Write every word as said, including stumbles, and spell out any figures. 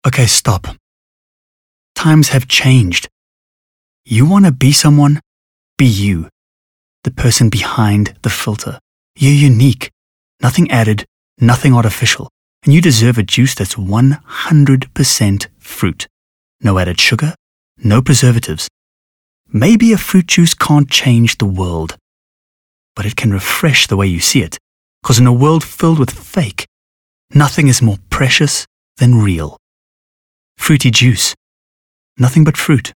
Okay, stop. Times have changed. You want to be someone? Be you. The person behind the filter. You're unique. Nothing added, nothing artificial. And you deserve a juice that's one hundred percent fruit. No added sugar, no preservatives. Maybe a fruit juice can't change the world, but it can refresh the way you see it. Because in a world filled with fake, nothing is more precious than real. Fruity juice. Nothing but fruit.